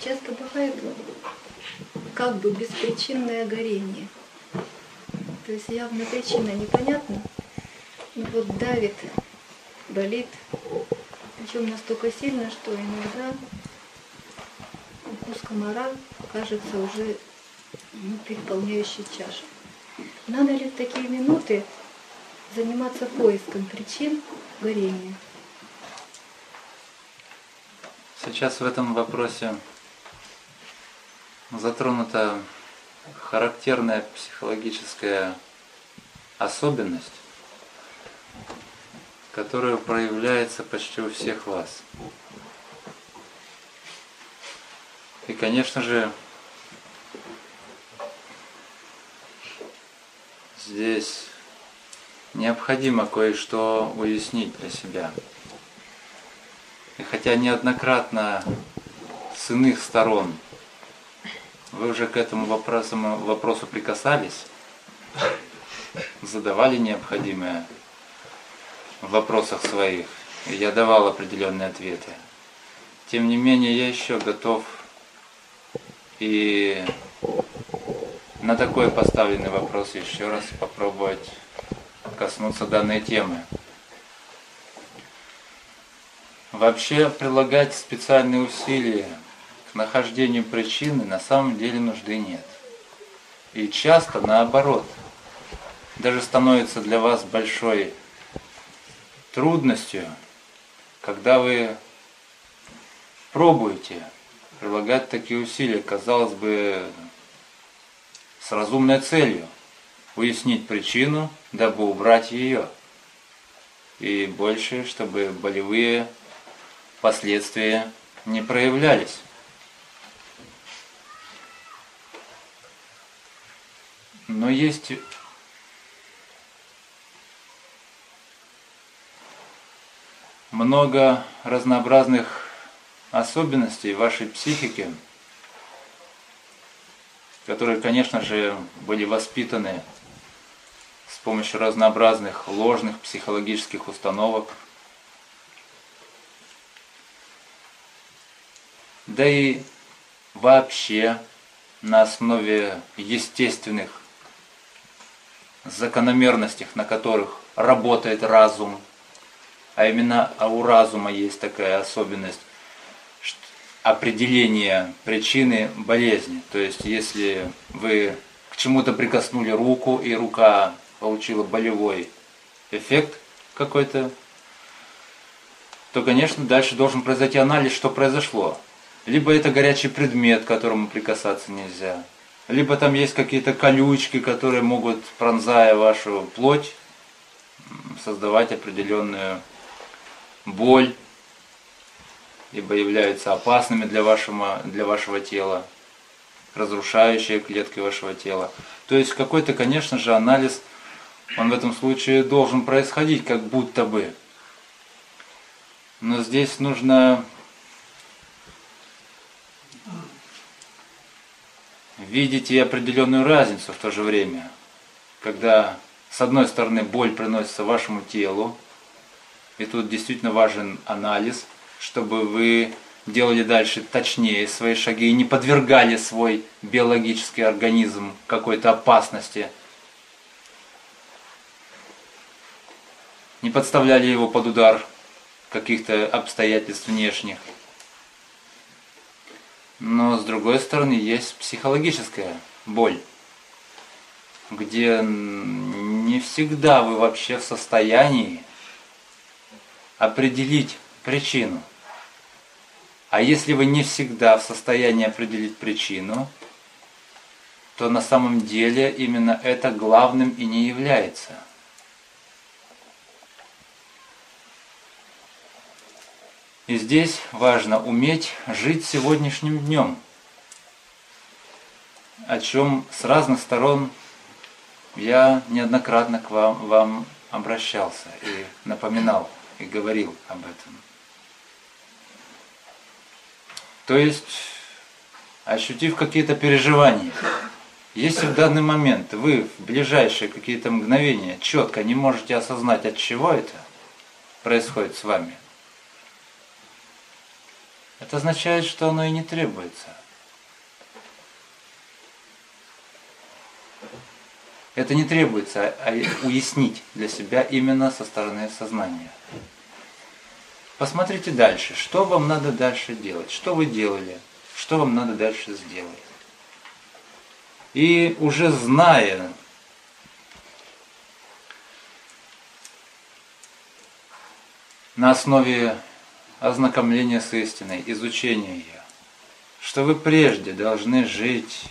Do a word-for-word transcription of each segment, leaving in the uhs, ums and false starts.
часто бывает как бы беспричинное горение. То есть явно причина непонятна, но вот давит, болит, причем настолько сильно, что иногда укус комара кажется уже ну, переполняющей чашей. Надо ли в такие минуты заниматься поиском причин горения? Сейчас в этом вопросе затронута характерная психологическая особенность, которая проявляется почти у всех вас. И, конечно же, здесь необходимо кое-что уяснить для себя. И хотя неоднократно с иных сторон вы уже к этому вопросу, вопросу прикасались, задавали необходимое в вопросах своих, и я давал определенные ответы. Тем не менее, я еще готов и на такой поставленный вопрос еще раз попробовать коснуться данной темы. Вообще прилагать специальные усилия к нахождению причины на самом деле нужды нет. И часто наоборот, даже становится для вас большой трудностью, когда вы пробуете прилагать такие усилия, казалось бы, с разумной целью уяснить причину, дабы убрать ее. И больше, чтобы болевые последствия не проявлялись. Но есть много разнообразных особенностей вашей психики, которые, конечно же, были воспитаны с помощью разнообразных ложных психологических установок. Да и вообще на основе естественных закономерностей, на которых работает разум, а именно а у разума есть такая особенность определения причины болезни. То есть если вы к чему-то прикоснули руку, и рука получила болевой эффект какой-то, то, конечно, дальше должен произойти анализ, что произошло. Либо это горячий предмет, к которому прикасаться нельзя, либо там есть какие-то колючки, которые могут, пронзая вашу плоть, создавать определенную боль, ибо являются опасными для вашего, для вашего тела, разрушающие клетки вашего тела. То есть какой-то, конечно же, анализ, он в этом случае должен происходить, как будто бы. Но здесь нужно видеть и определенную разницу в то же время, когда с одной стороны боль приносится вашему телу, и тут действительно важен анализ, чтобы вы делали дальше точнее свои шаги и не подвергали свой биологический организм какой-то опасности, не подставляли его под удар каких-то обстоятельств внешних. Но с другой стороны есть психологическая боль, где не всегда вы вообще в состоянии определить причину. А если вы не всегда в состоянии определить причину, то на самом деле именно это главным и не является. И здесь важно уметь жить сегодняшним днем, о чем с разных сторон я неоднократно к вам, вам обращался и напоминал, и говорил об этом. То есть, ощутив какие-то переживания, если в данный момент вы в ближайшие какие-то мгновения четко не можете осознать, от чего это происходит с вами, это означает, что оно и не требуется. Это не требуется а уяснить для себя именно со стороны сознания. Посмотрите дальше, что вам надо дальше делать, что вы делали, что вам надо дальше сделать. И уже зная, на основе ознакомления с истиной, изучения ее, что вы прежде должны жить,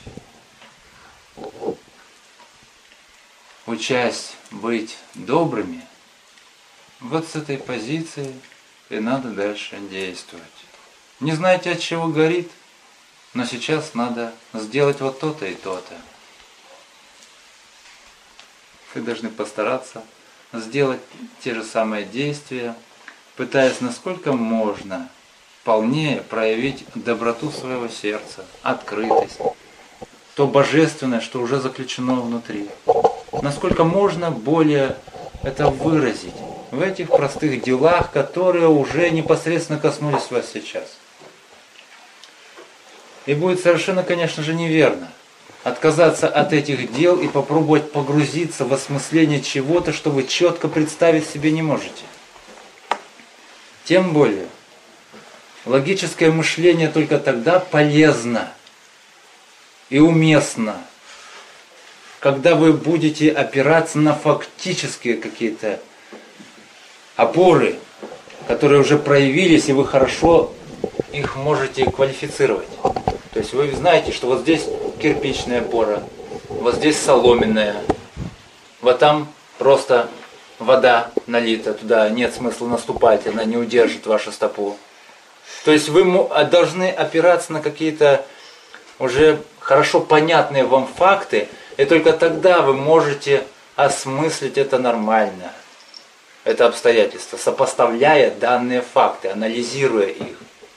учась быть добрыми, вот с этой позиции и надо дальше действовать. Не знаете, от чего горит, но сейчас надо сделать вот то-то и то-то. Вы должны постараться сделать те же самые действия, пытаясь насколько можно полнее проявить доброту своего сердца, открытость, то божественное, что уже заключено внутри. Насколько можно более это выразить в этих простых делах, которые уже непосредственно коснулись вас сейчас. И будет совершенно, конечно же, неверно отказаться от этих дел и попробовать погрузиться в осмысление чего-то, что вы четко представить себе не можете. Тем более, логическое мышление только тогда полезно и уместно, когда вы будете опираться на фактические какие-то опоры, которые уже проявились, и вы хорошо их можете квалифицировать. То есть вы знаете, что вот здесь кирпичная опора, вот здесь соломенная, вот там просто вода налита, туда нет смысла наступать, она не удержит вашу стопу. То есть вы должны опираться на какие-то уже хорошо понятные вам факты, и только тогда вы можете осмыслить это нормально, это обстоятельство, сопоставляя данные факты, анализируя их.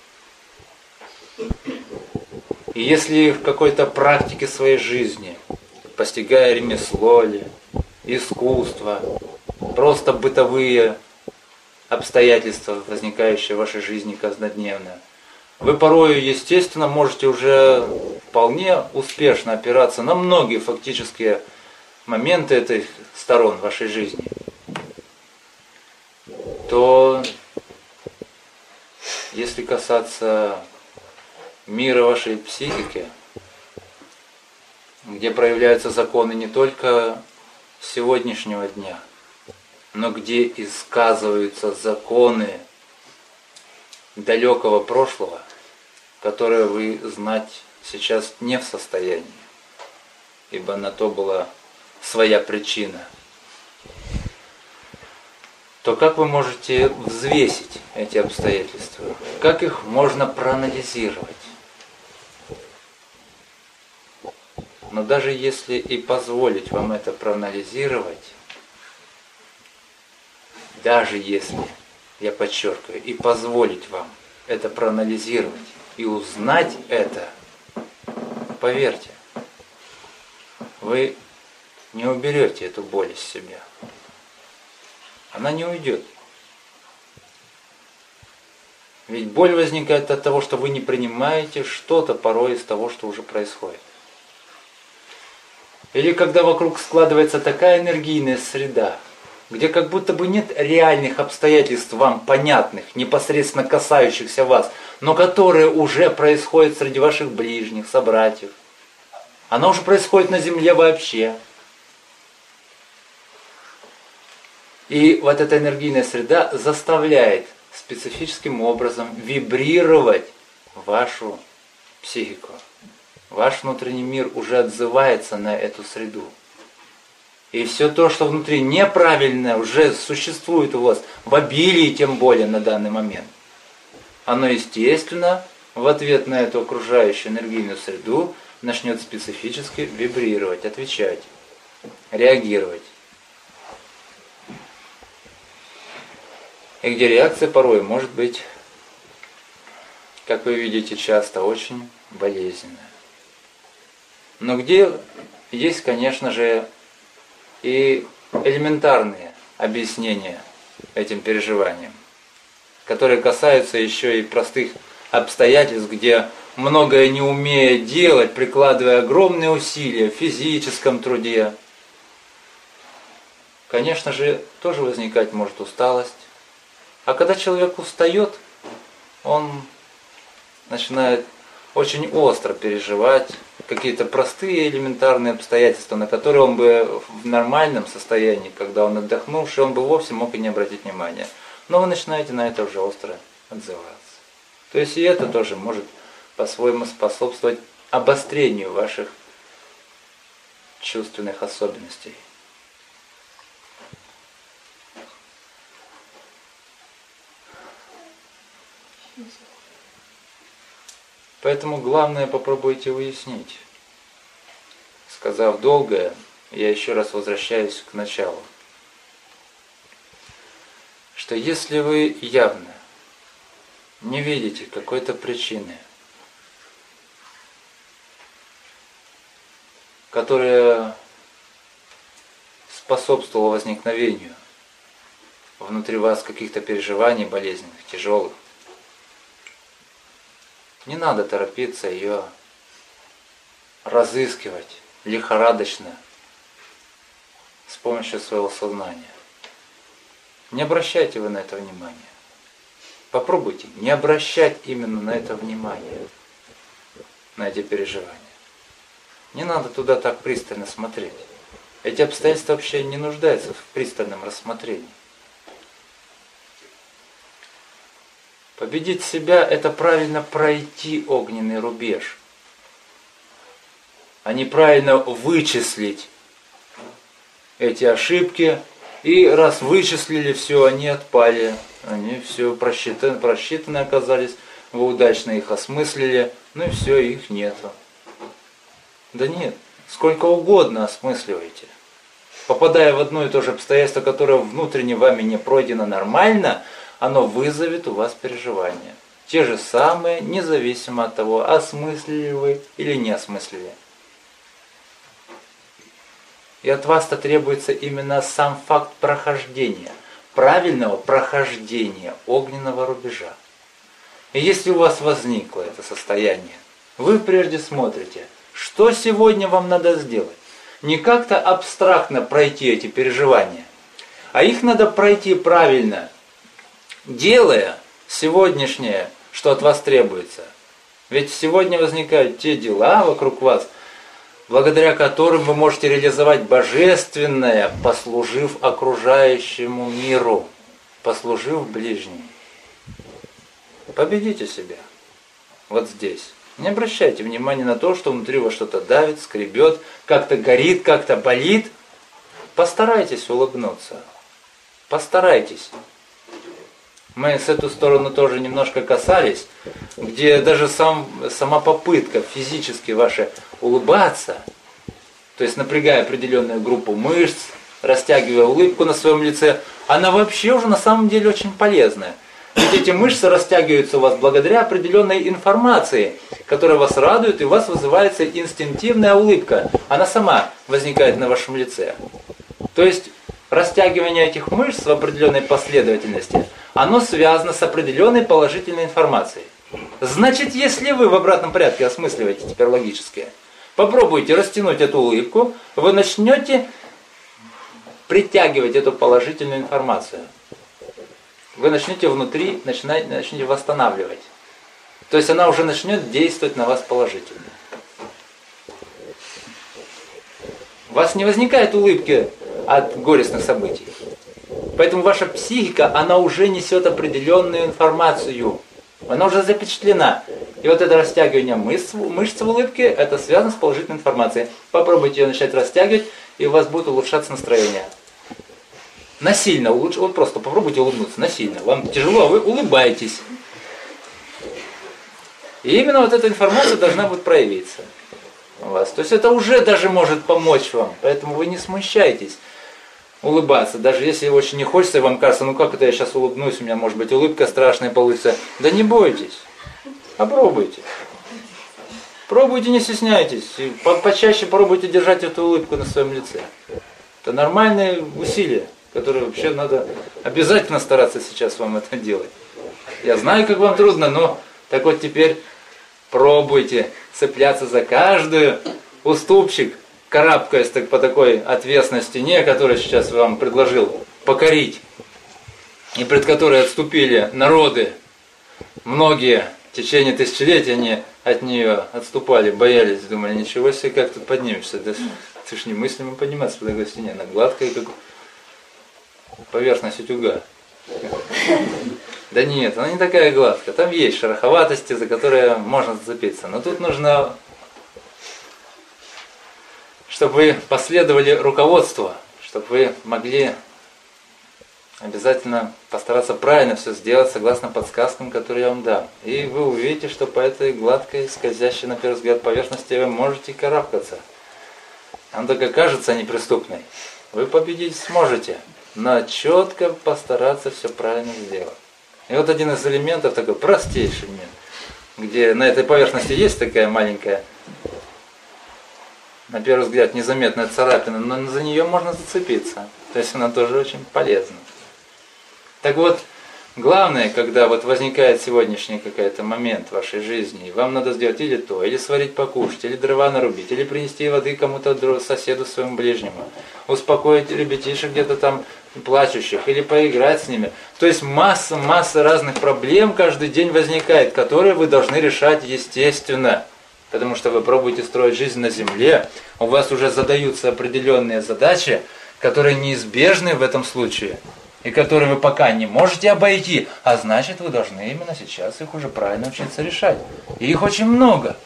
И если в какой-то практике своей жизни, постигая ремесло ли, искусство, просто бытовые обстоятельства, возникающие в вашей жизни каждодневно, вы порою, естественно, можете уже вполне успешно опираться на многие фактические моменты этих сторон вашей жизни, то если касаться мира вашей психики, где проявляются законы не только сегодняшнего дня, но где и сказываются законы далекого прошлого, которые вы знать сейчас не в состоянии, ибо на то была своя причина, то как вы можете взвесить эти обстоятельства? Как их можно проанализировать? Но даже если и позволить вам это проанализировать, даже если, я подчеркиваю, и позволить вам это проанализировать и узнать это, поверьте, вы не уберете эту боль из себя. Она не уйдет. Ведь боль возникает от того, что вы не принимаете что-то порой из того, что уже происходит. Или когда вокруг складывается такая энергийная среда, где как будто бы нет реальных обстоятельств вам понятных, непосредственно касающихся вас, но которые уже происходят среди ваших ближних, собратьев. Оно уже происходит на земле вообще. И вот эта энергийная среда заставляет специфическим образом вибрировать вашу психику. Ваш внутренний мир уже отзывается на эту среду. И все то, что внутри неправильное, уже существует у вас в обилии, тем более на данный момент. Оно, естественно, в ответ на эту окружающую энергийную среду начнет специфически вибрировать, отвечать, реагировать. И где реакция порой может быть, как вы видите, часто очень болезненная. Но где есть, конечно же, и элементарные объяснения этим переживаниям, которые касаются еще и простых обстоятельств, где многое не умея делать, прикладывая огромные усилия в физическом труде, конечно же, тоже возникать может усталость. А когда человек устает, он начинает очень остро переживать какие-то простые элементарные обстоятельства, на которые он бы в нормальном состоянии, когда он отдохнувший, он бы вовсе мог и не обратить внимания. Но вы начинаете на это уже остро отзываться. То есть и это тоже может по-своему способствовать обострению ваших чувственных особенностей. Поэтому главное попробуйте уяснить. Сказав долгое, я еще раз возвращаюсь к началу. Что если вы явно не видите какой-то причины, которая способствовала возникновению внутри вас каких-то переживаний болезненных, тяжелых, не надо торопиться ее разыскивать лихорадочно с помощью своего сознания. Не обращайте вы на это внимания. Попробуйте не обращать именно на это внимание, на эти переживания. Не надо туда так пристально смотреть. Эти обстоятельства вообще не нуждаются в пристальном рассмотрении. Победить себя – это правильно пройти огненный рубеж, а не правильно вычислить эти ошибки. И раз вычислили, все, они отпали, они все просчитаны, просчитаны оказались, вы удачно их осмыслили, ну и все, их нету. Да нет, сколько угодно осмысливайте. Попадая в одно и то же обстоятельство, которое внутренне вами не пройдено нормально, оно вызовет у вас переживания. Те же самые, независимо от того, осмыслили вы или не осмыслили. И от вас-то требуется именно сам факт прохождения, правильного прохождения огненного рубежа. И если у вас возникло это состояние, вы прежде смотрите, что сегодня вам надо сделать. Не как-то абстрактно пройти эти переживания, а их надо пройти правильно, делая сегодняшнее, что от вас требуется. Ведь сегодня возникают те дела вокруг вас, благодаря которым вы можете реализовать божественное, послужив окружающему миру, послужив ближним. Победите себя. Вот здесь. Не обращайте внимания на то, что внутри вас что-то давит, скребет, как-то горит, как-то болит. Постарайтесь улыбнуться. Постарайтесь. Мы с эту сторону тоже немножко касались, где даже сам, сама попытка физически ваша улыбаться, то есть напрягая определенную группу мышц, растягивая улыбку на своем лице, она вообще уже на самом деле очень полезная. Ведь эти мышцы растягиваются у вас благодаря определенной информации, которая вас радует, и у вас вызывается инстинктивная улыбка. Она сама возникает на вашем лице. То есть растягивание этих мышц в определенной последовательности, оно связано с определенной положительной информацией. Значит, если вы в обратном порядке осмысливаете теперь логически, попробуйте растянуть эту улыбку, вы начнете притягивать эту положительную информацию. Вы начнете внутри, начинать, начнете восстанавливать. То есть она уже начнет действовать на вас положительно. У вас не возникает улыбки от горестных событий. Поэтому ваша психика, она уже несет определенную информацию. Она уже запечатлена. И вот это растягивание мышц, мышц в улыбке, это связано с положительной информацией. Попробуйте ее начать растягивать, и у вас будет улучшаться настроение. Насильно улучшить. Вот просто попробуйте улыбнуться насильно. Вам тяжело, а вы улыбаетесь. И именно вот эта информация должна будет проявиться у вас. То есть это уже даже может помочь вам. Поэтому вы не смущайтесь улыбаться. Даже если очень не хочется, и вам кажется, ну как это я сейчас улыбнусь, у меня может быть улыбка страшная получится. Да не бойтесь. Попробуйте. Пробуйте, не стесняйтесь. И по почаще пробуйте держать эту улыбку на своем лице. Это нормальные усилия, которые вообще надо обязательно стараться сейчас вам это делать. Я знаю, как вам трудно, но Так вот теперь пробуйте цепляться за каждый уступчик, карабкаясь так по такой отвесной стене, которую сейчас вам предложил покорить, и пред которой отступили народы. Многие в течение тысячелетий они от нее отступали, боялись, думали, ничего себе, как тут поднимешься. Да, ты ж немыслимо подниматься по такой стене, она гладкая, как поверхность утюга. Да нет, она не такая гладкая, там есть шероховатости, за которые можно зацепиться. Но тут нужно, чтобы вы последовали руководству, чтобы вы могли обязательно постараться правильно все сделать согласно подсказкам, которые я вам дам. И вы увидите, что по этой гладкой, скользящей на первый взгляд поверхности вы можете карабкаться. Она только кажется неприступной. Вы победить сможете, но четко постараться все правильно сделать. И вот один из элементов, такой простейший момент, где на этой поверхности есть такая маленькая, на первый взгляд, незаметная царапина, но за нее можно зацепиться. То есть она тоже очень полезна. Так вот, главное, когда вот возникает сегодняшний какой-то момент в вашей жизни, вам надо сделать или то, или сварить покушать, или дрова нарубить, или принести воды кому-то, соседу своему ближнему, успокоить ребятишек где-то там плачущих, или поиграть с ними. То есть масса-масса разных проблем каждый день возникает, которые вы должны решать естественно. Потому что вы пробуете строить жизнь на земле, у вас уже задаются определенные задачи, которые неизбежны в этом случае, и которые вы пока не можете обойти, а значит, вы должны именно сейчас их уже правильно учиться решать. И их очень много.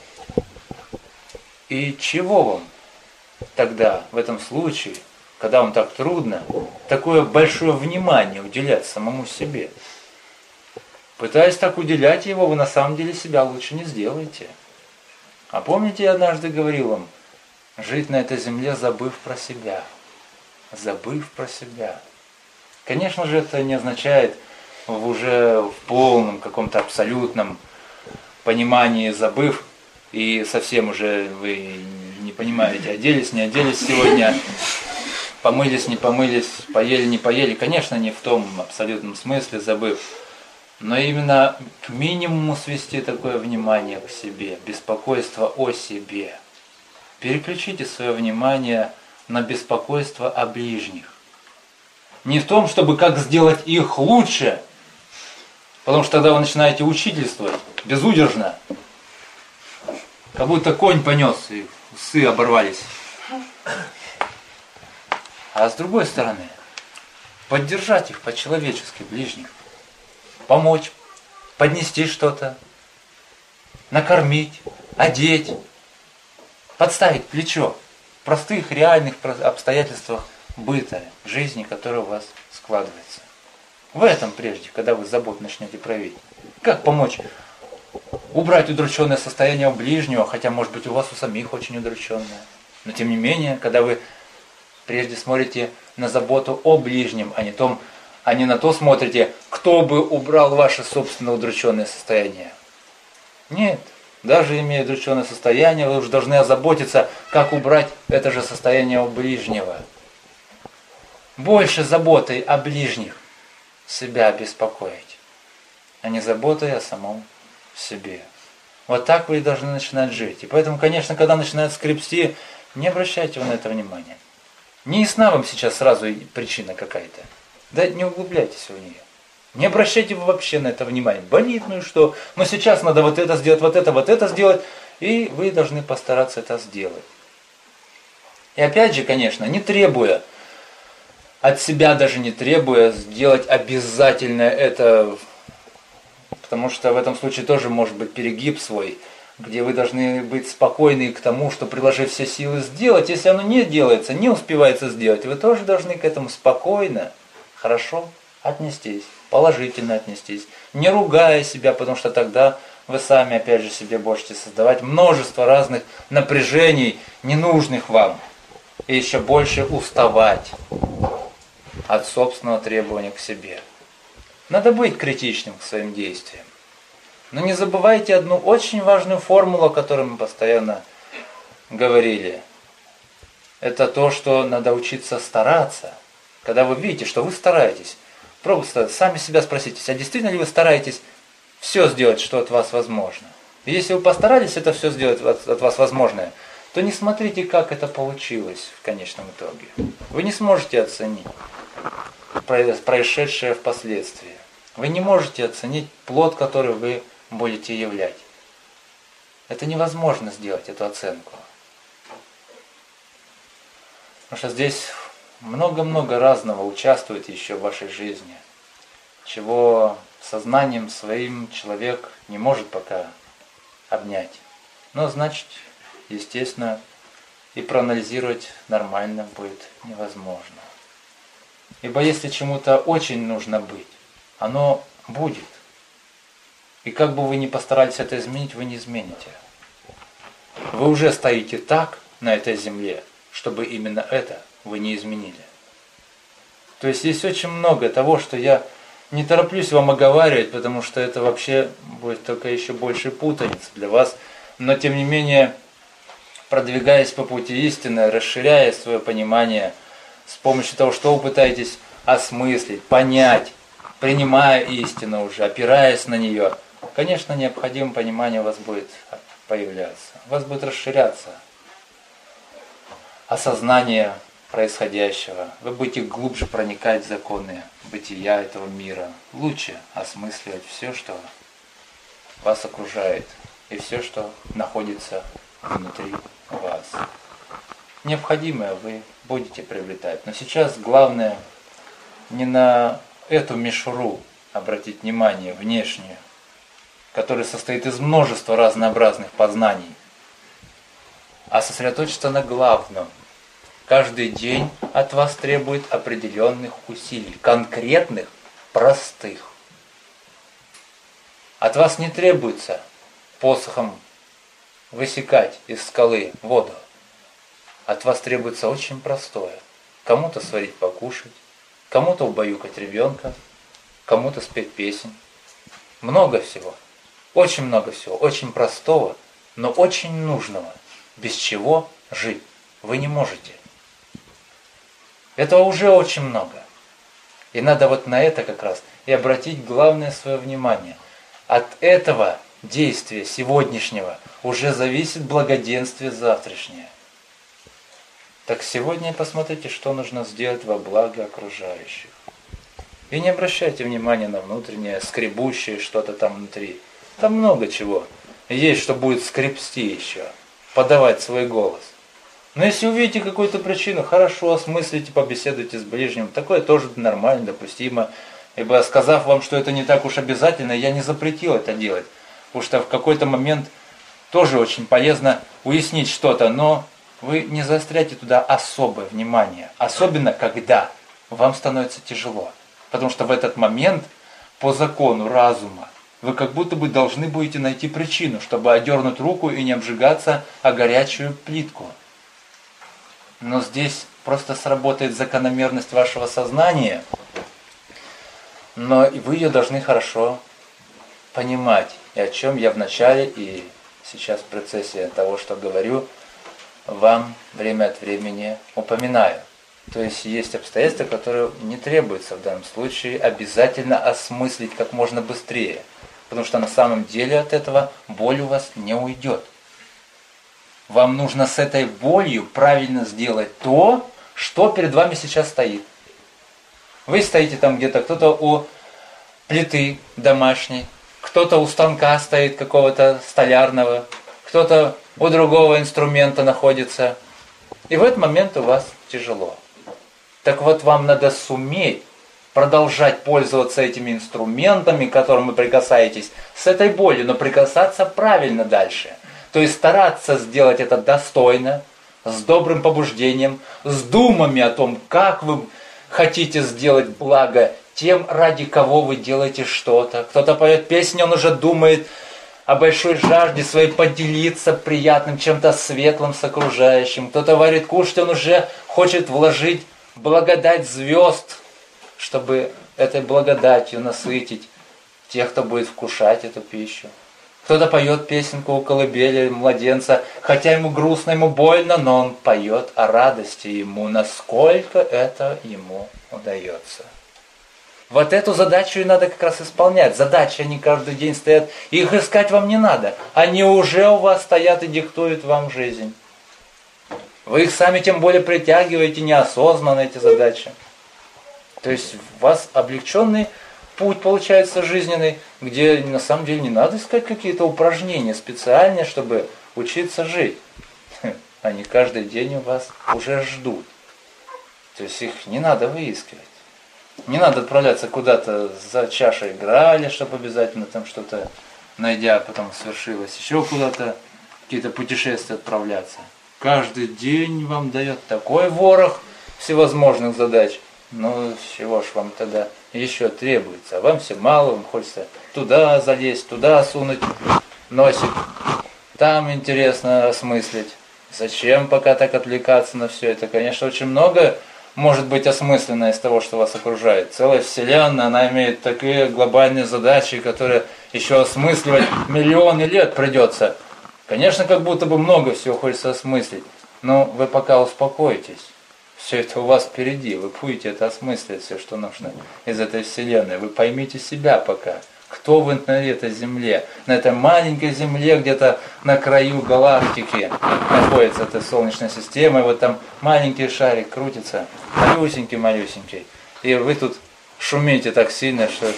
И чего вам тогда в этом случае, когда вам так трудно, такое большое внимание уделять самому себе? Пытаясь так уделять его, вы на самом деле себя лучше не сделаете. А помните, я однажды говорил вам, жить на этой земле, забыв про себя. Забыв про себя. Конечно же, это не означает в уже в полном каком-то абсолютном понимании забыв, и совсем уже вы не понимаете, оделись, не оделись сегодня, помылись, не помылись, поели, не поели. Конечно, не в том абсолютном смысле забыв, но именно к минимуму свести такое внимание к себе, беспокойство о себе. Переключите свое внимание на беспокойство о ближних. Не в том, чтобы как сделать их лучше, потому что тогда вы начинаете учительствовать безудержно, как будто конь понес и усы оборвались. А с другой стороны, поддержать их по-человечески, ближних, помочь, поднести что-то, накормить, одеть, подставить плечо в простых, реальных обстоятельствах быта, жизни, которая у вас складывается. В этом прежде, когда вы заботу начнете проявить. Как помочь убрать удрученное состояние у ближнего, хотя, может быть, у вас у самих очень удрученное. Но, тем не менее, когда вы прежде смотрите на заботу о ближнем, а не, том, а не на то смотрите, кто бы убрал ваше собственное удрученное состояние. Нет. Даже имея удрученное состояние, вы уже должны озаботиться, как убрать это же состояние у ближнего. Больше заботой о ближних себя беспокоить, а не заботой о самом себе. Вот так вы и должны начинать жить. И поэтому, конечно, когда начинает скрипсти, не обращайте вы на это внимания. Не ясна вам сейчас сразу причина какая-то. Да не углубляйтесь в нее. Не обращайте вы вообще на это внимания. Болит, ну и что? Но сейчас надо вот это сделать, вот это, вот это сделать. И вы должны постараться это сделать. И опять же, конечно, не требуя, от себя даже не требуя, сделать обязательно это, потому что в этом случае тоже может быть перегиб свой, где вы должны быть спокойны к тому, что приложив все силы сделать. Если оно не делается, не успевается сделать, вы тоже должны к этому спокойно, хорошо отнестись, положительно отнестись, не ругая себя, потому что тогда вы сами опять же себе будете создавать множество разных напряжений, ненужных вам, и еще больше уставать от собственного требования к себе. Надо быть критичным к своим действиям. Но не забывайте одну очень важную формулу, о которой мы постоянно говорили. Это то, что надо учиться стараться. Когда вы видите, что вы стараетесь, просто сами себя спросите, а действительно ли вы стараетесь все сделать, что от вас возможно. И если вы постарались это все сделать от, от вас возможное, то не смотрите, как это получилось в конечном итоге. Вы не сможете оценить происшедшее впоследствии. Вы не можете оценить плод, который вы будете являть. Это невозможно сделать, эту оценку. Потому что здесь много-много разного участвует еще в вашей жизни, чего сознанием своим человек не может пока обнять. Но значит, естественно, и проанализировать нормально будет невозможно. Ибо если чему-то очень нужно быть, оно будет. И как бы вы ни постарались это изменить, вы не измените. Вы уже стоите так на этой земле, чтобы именно это вы не изменили. То есть есть очень много того, что я не тороплюсь вам оговаривать, потому что это вообще будет только еще больше путаницы для вас. Но тем не менее, продвигаясь по пути истины, расширяя свое понимание с помощью того, что вы пытаетесь осмыслить, понять, принимая истину уже, опираясь на нее, конечно, необходимое понимание у вас будет появляться, у вас будет расширяться осознание происходящего. Вы будете глубже проникать в законы бытия этого мира, лучше осмысливать все, что вас окружает, и все, что находится внутри вас. Необходимое вы будете приобретать. Но сейчас главное не на эту мишуру обратить внимание внешнюю, которая состоит из множества разнообразных познаний, а сосредоточиться на главном. Каждый день от вас требует определенных усилий, конкретных, простых. От вас не требуется посохом высекать из скалы воду. От вас требуется очень простое. Кому-то сварить покушать, кому-то убаюкать ребенка, кому-то спеть песнь. Много всего, очень много всего, очень простого, но очень нужного, без чего жить вы не можете. Этого уже очень много. И надо вот на это как раз и обратить главное свое внимание. От этого действия сегодняшнего уже зависит благоденствие завтрашнее. Так сегодня посмотрите, что нужно сделать во благо окружающих. И не обращайте внимания на внутреннее, скребущее что-то там внутри. Там много чего. Есть, что будет скребсти еще, подавать свой голос. Но если увидите какую-то причину, хорошо, осмыслите, побеседуйте с ближним. Такое тоже нормально, допустимо. Ибо сказав вам, что это не так уж обязательно, я не запретил это делать. Потому что в какой-то момент тоже очень полезно уяснить что-то, но вы не заостряйте туда особое внимание. Особенно, когда вам становится тяжело. Потому что в этот момент, по закону разума, вы как будто бы должны будете найти причину, чтобы одернуть руку и не обжигаться о горячую плитку. Но здесь просто сработает закономерность вашего сознания, но вы ее должны хорошо понимать. И о чем я вначале и сейчас в процессе того, что говорю, вам время от времени упоминаю. То есть есть обстоятельства, которые не требуется в данном случае обязательно осмыслить как можно быстрее. Потому что на самом деле от этого боль у вас не уйдет. Вам нужно с этой болью правильно сделать то, что перед вами сейчас стоит. Вы стоите там где-то, кто-то у плиты домашней, кто-то у станка стоит какого-то столярного, кто-то у другого инструмента находится. И в этот момент у вас тяжело. Так вот, вам надо суметь продолжать пользоваться этими инструментами, к которым вы прикасаетесь, с этой болью, но прикасаться правильно дальше. То есть стараться сделать это достойно, с добрым побуждением, с думами о том, как вы хотите сделать благо тем, ради кого вы делаете что-то. Кто-то поет песню, он уже думает о большой жажде своей поделиться приятным чем-то светлым с окружающим. Кто-то варит кушать, он уже хочет вложить благодать звезд, чтобы этой благодатью насытить тех, кто будет вкушать эту пищу. Кто-то поет песенку у колыбели младенца, хотя ему грустно, ему больно, но он поет о радости ему, насколько это ему удается. Вот эту задачу и надо как раз исполнять. Задачи, они каждый день стоят. Их искать вам не надо. Они уже у вас стоят и диктуют вам жизнь. Вы их сами тем более притягиваете неосознанно, эти задачи. То есть у вас облегченный путь получается жизненный, где на самом деле не надо искать какие-то упражнения специальные, чтобы учиться жить. Они каждый день у вас уже ждут. То есть их не надо выискивать. Не надо отправляться куда-то за чашей граля, чтобы обязательно там что-то, найдя, потом свершилось. Еще куда-то, какие-то путешествия отправляться. Каждый день вам дает такой ворох всевозможных задач. Ну, чего ж вам тогда еще требуется? А вам все мало, вам хочется туда залезть, туда сунуть носик. Там интересно осмыслить. Зачем пока так отвлекаться на все это? Конечно, очень много может быть осмысленное из того, что вас окружает. Целая вселенная, она имеет такие глобальные задачи, которые еще осмысливать миллионы лет придется. Конечно, как будто бы много всего хочется осмыслить, но вы пока успокойтесь. Все это у вас впереди, вы будете это осмыслить, все, что нужно из этой вселенной. Вы поймите себя пока. Кто вы на этой земле? На этой маленькой земле, где-то на краю галактики находится эта Солнечная система, и вот там маленький шарик крутится, малюсенький-малюсенький. И вы тут шумите так сильно, что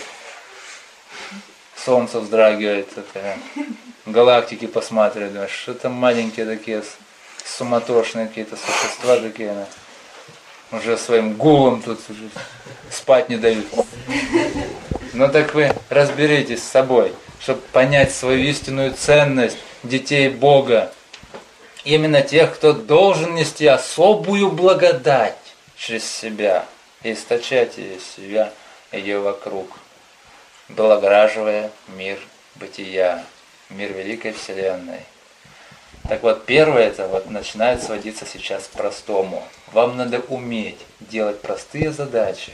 солнце вздрагивает, это, галактики посматривают, что там маленькие такие суматошные какие-то существа такие, ну, уже своим гулом тут уже спать не дают. Но так вы разберитесь с собой, чтобы понять свою истинную ценность детей Бога. Именно тех, кто должен нести особую благодать через себя и источать ее из себя, ее вокруг, благораживая мир бытия, мир великой вселенной. Так вот, первое это вот начинает сводиться сейчас к простому. Вам надо уметь делать простые задачи,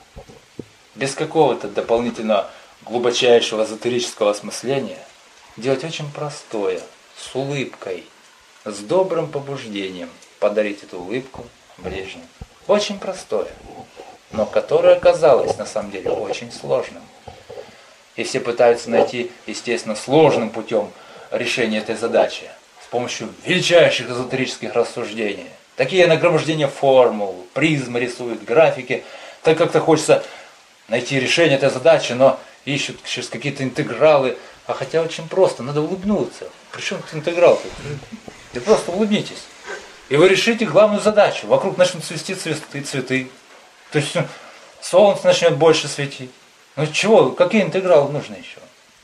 без какого-то дополнительного глубочайшего эзотерического осмысления, делать очень простое, с улыбкой, с добрым побуждением, подарить эту улыбку ближним. Очень простое, но которое оказалось на самом деле очень сложным. И все пытаются найти, естественно, сложным путем решение этой задачи, с помощью величайших эзотерических рассуждений. Такие нагромождения формул, призмы рисуют, графики, так как-то хочется найти решение этой задачи, но ищут через какие-то интегралы. А хотя очень просто, надо улыбнуться. Причем тут интеграл-то? Вы просто улыбнитесь. И вы решите главную задачу. Вокруг начнут цвести цветы, цветы. То есть солнце начнет больше светить. Ну чего, какие интегралы нужны еще?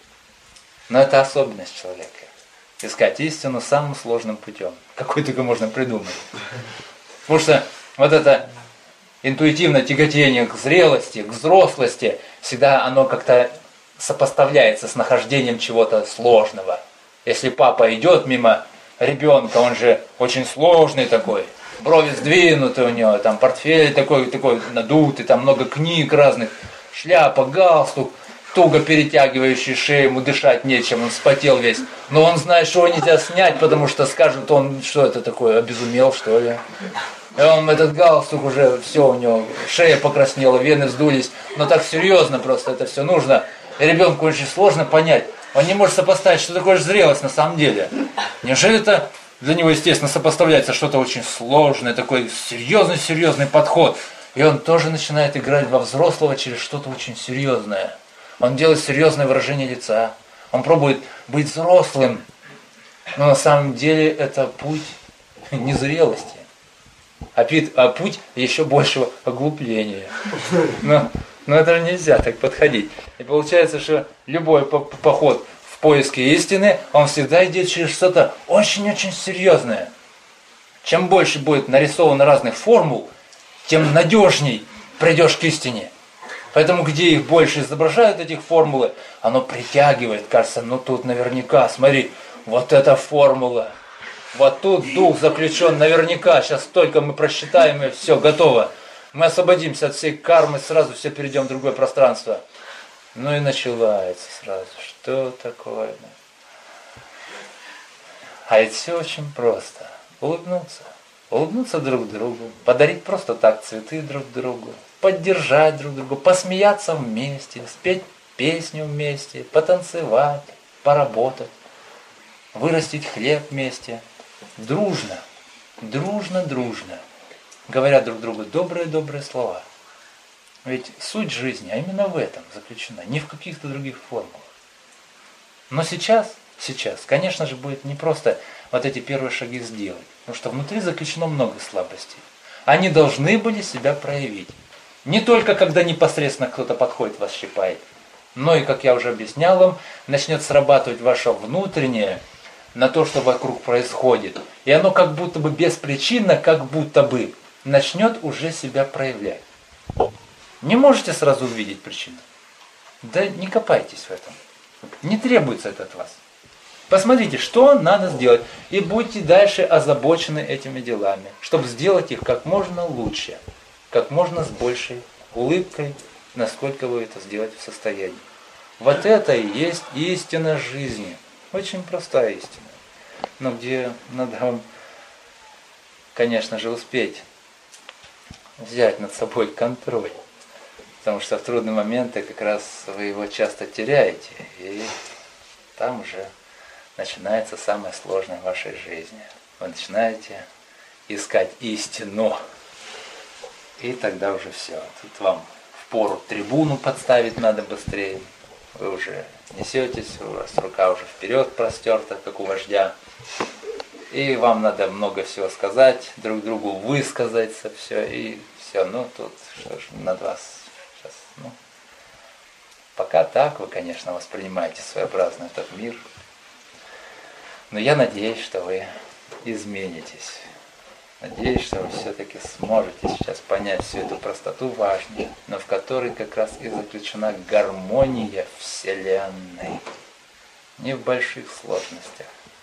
Но это особенность человека. Искать истину самым сложным путем. Какой только можно придумать. Потому что вот это интуитивное тяготение к зрелости, к взрослости, всегда оно как-то сопоставляется с нахождением чего-то сложного. Если папа идет мимо ребенка, он же очень сложный такой, брови сдвинуты у него, там портфель такой, такой надутый, там много книг разных, шляпа, галстук, туго перетягивающий шею, ему дышать нечем, он вспотел весь. Но он знает, что его нельзя снять, потому что скажут, он что это такое, обезумел, что ли? И он, этот галстук уже, все у него, шея покраснела, вены вздулись. Но так серьезно просто это все нужно. И ребенку очень сложно понять. Он не может сопоставить, что такое зрелость на самом деле. Неужели это для него, естественно, сопоставляется что-то очень сложное, такой серьезный-серьезный подход. И он тоже начинает играть во взрослого через что-то очень серьезное. Он делает серьезное выражение лица. Он пробует быть взрослым. Но на самом деле это путь незрелости. А путь, а путь еще большего оглупления. Но, но это же нельзя так подходить. И получается, что любой поход в поиске истины, он всегда идет через что-то очень-очень серьезное. Чем больше будет нарисовано разных формул, тем надежней придешь к истине. Поэтому, где их больше изображают, этих формулы, оно притягивает. Кажется, ну тут наверняка, смотри, вот эта формула. Вот тут дух заключен наверняка. Сейчас только мы просчитаем, и все, готово. Мы освободимся от всей кармы, сразу все перейдем в другое пространство. Ну и начинается сразу. Что такое? А это все очень просто. Улыбнуться. Улыбнуться друг другу. Подарить просто так цветы друг другу. поддержать друг друга, посмеяться вместе, спеть песню вместе, потанцевать, поработать, вырастить хлеб вместе. Дружно, дружно, дружно, говоря друг другу добрые-добрые слова. Ведь суть жизни, а именно в этом заключена, не в каких-то других формулах. Но сейчас, сейчас, конечно же, будет не просто вот эти первые шаги сделать, потому что внутри заключено много слабостей. Они должны были себя проявить. Не только когда непосредственно кто-то подходит, вас щипает, но и, как я уже объяснял вам, начнет срабатывать ваше внутреннее на то, что вокруг происходит. И оно как будто бы беспричинно, как будто бы начнет уже себя проявлять. Не можете сразу увидеть причину? Да не копайтесь в этом. Не требуется это от вас. Посмотрите, что надо сделать, и будьте дальше озабочены этими делами, чтобы сделать их как можно лучше, как можно с большей улыбкой, насколько вы это сделать в состоянии. Вот это и есть истина жизни. Очень простая истина. Но где надо вам, конечно же, успеть взять над собой контроль. Потому что в трудные моменты как раз вы его часто теряете. И там уже начинается самое сложное в вашей жизни. Вы начинаете искать истину. И тогда уже все. Тут вам впору трибуну подставить надо быстрее. Вы уже несетесь, у вас рука уже вперед простерта, как у вождя. И вам надо много всего сказать, друг другу высказаться, все, и все. Ну, тут что ж над вас сейчас, ну. Пока так вы, конечно, воспринимаете своеобразно этот мир. Но я надеюсь, что вы изменитесь. Надеюсь, что вы все-таки сможете сейчас понять всю эту простоту важную, но в которой как раз и заключена гармония Вселенной. Не в больших сложностях,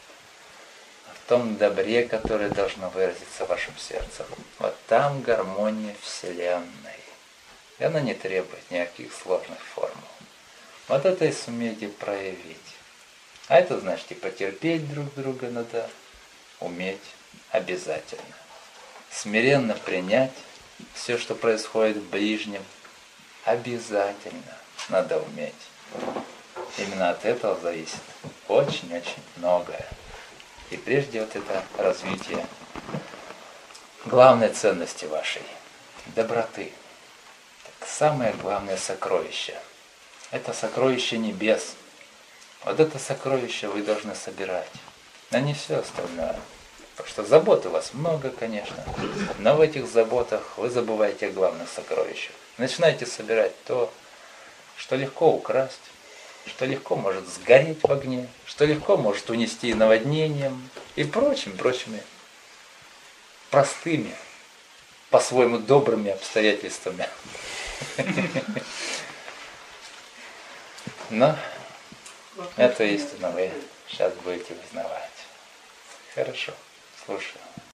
а в том добре, которое должно выразиться в вашем сердце. Вот там гармония Вселенной. И она не требует никаких сложных формул. Вот это и сумейте проявить. А это значит и потерпеть друг друга надо уметь обязательно. Смиренно принять все, что происходит в ближнем, обязательно надо уметь. Именно от этого зависит очень-очень многое. И прежде вот это развитие главной ценности вашей, доброты. Так, самое главное сокровище. Это сокровище небес. Вот это сокровище вы должны собирать, а не все остальное. Потому что забот у вас много, конечно, но в этих заботах вы забываете о главных сокровищах. Начинаете собирать то, что легко украсть, что легко может сгореть в огне, что легко может унести наводнением и прочими, прочими простыми, по-своему добрыми обстоятельствами. Но эту истину вы сейчас будете узнавать. Хорошо, слушаю.